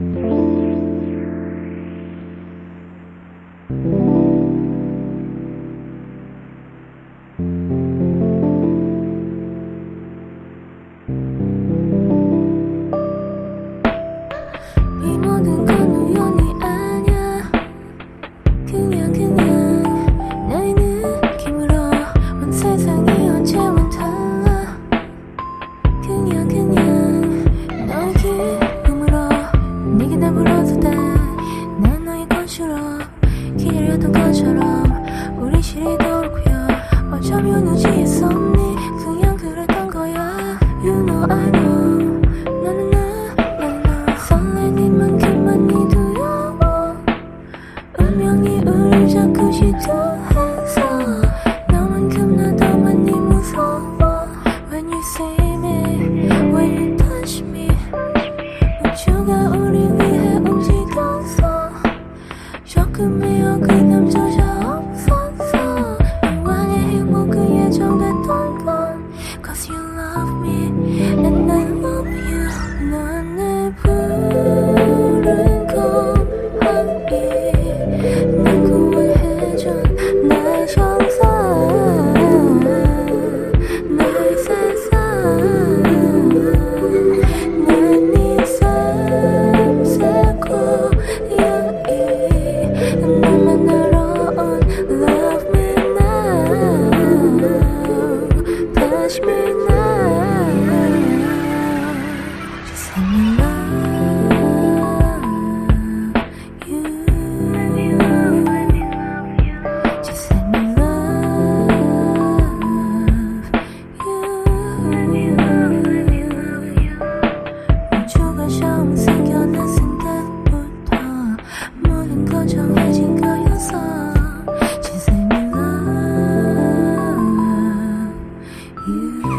이 모든 건 우연이 아니야. 그냥 나의 느낌으로 온 세상이 어제와 달라. 그냥 너의 기쁨으로 네가 날 불러서 난 너의 꽃으로 기다렸던 것처럼 우리 시리더라고요. 어쩌면 우지했었니. 그냥 그랬던 거야. You know I know. 너는 나 설레는 만큼만이 두려워. 운명이 우릴 자꾸 시도해서 너만큼 나도 많이 무서워. When you see me, when you touch me, 우주가 우리 위해 움직였어. 조금의 어긋남조차 없었어. 영원의 행복은 예정됐던 건 Cause you love me and I love you. 넌 날 부른 공항이 날 구원해준 나의 정상, 나의 세상. 난 네 삶새 고양이 날 만나러 온 Love me now, touch me now. Just let me love you. Just let me love you. 우주가 처음 생겨났을 때부터 모든 건 정해진 거였어. Just let me love you.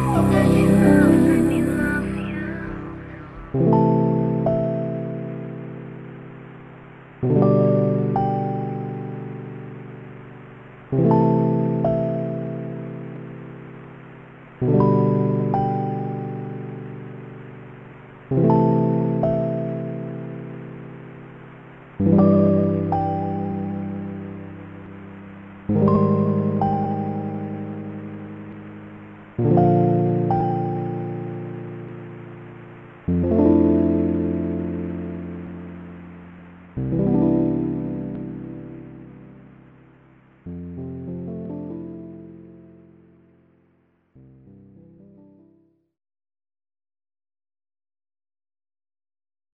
Thank you.